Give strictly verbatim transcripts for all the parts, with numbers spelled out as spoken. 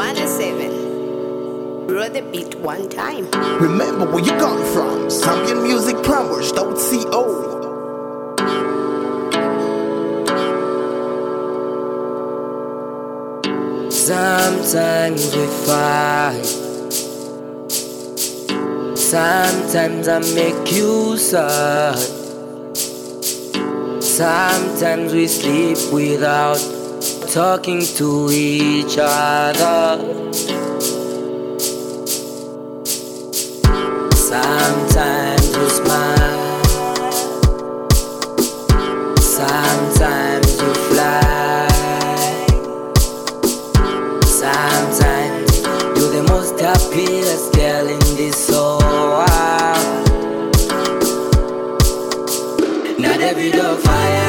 one oh seven. Roll the beat one time. Remember where you come from. Zambian Music Promos dot co. Sometimes we fight. Sometimes I make you sad. Sometimes we sleep without talking to each other. Sometimes you smile. Sometimes you fly. Sometimes you're the most happiest girl in this whole world. Not every door fire.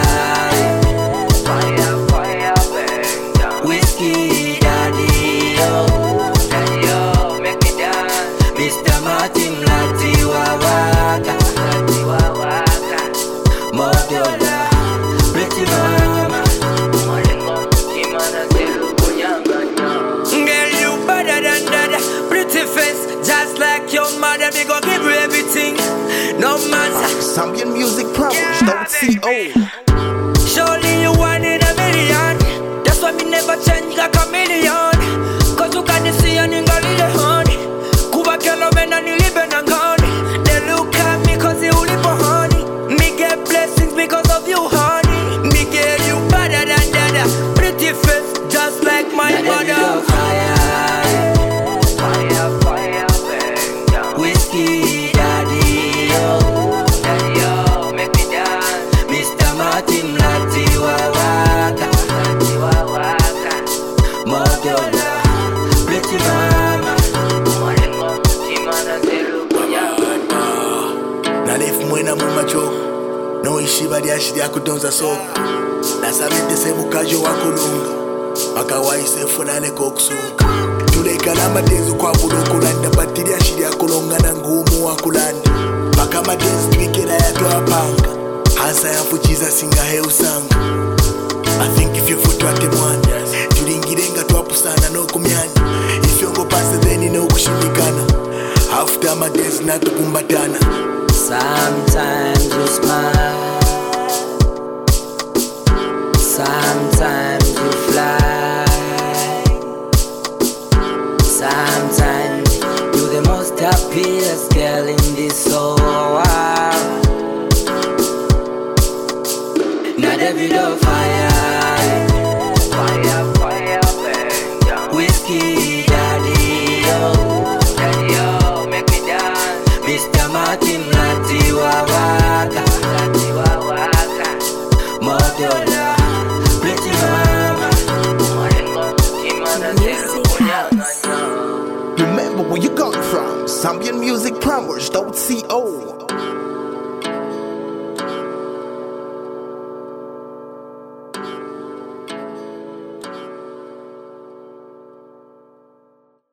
Fire, fire, burn down. Whiskey, daddy, oh. Daddy, oh, make me dance. Mister Martin, Lati, Wawaka. Lati, Wawaka. Modola, pretty mama. Malengo, kimana, zelu, kunyanga. Girl, you better than that. Pretty face, just like your mother. We gon' give you everything. No matter. Zambian Music Promos dot co. Surely you one in a million. That's why me never change like a million. Cause you can't see a nigga little honey. Kuba kelo mena nilibe na ngani. They look at me cause you live for honey. Me get blessings because of you honey. Me get you better than that. Pretty face just like my mother. Fire, fire, fire, burn down. Whiskey, daddy, oh. Daddy, oh, make me dance. Mister Martin, Lati, Wawaka. Lati, Wawaka. Modola, pretty mama. Malengo, kimana, zelu, kunyanga. Nalefu mwena mumacho no ishiba lyashili akudonza soko nasabete semukajo wakulunga makawaise funane kokusuka tulekala amatenzi kwabulokulanda bati lyashili akulonga na ngumu wakulanda maka amatenzi twikela yatwapanga hasa yafuchiza singa heusanga. I think if you foot wate mwanya tulingirenga twapusana nokumyanya ifyongo pase theni nokushindikana after amatenzi natukumbatana. Sometimes you smile. Sometimes you fly. Sometimes you're the most happiest girl in this whole world. Not every door fire. Fire, fire, burn down. Whiskey, daddy, oh. Daddy, oh, make me dance. Mister Martin, Lati, Wawaka. Lati, Wawaka. Modola, pretty mama. Malengo, kimana, zelu, kunyanga. Remember where you come from. Zambian Music Promos dot co.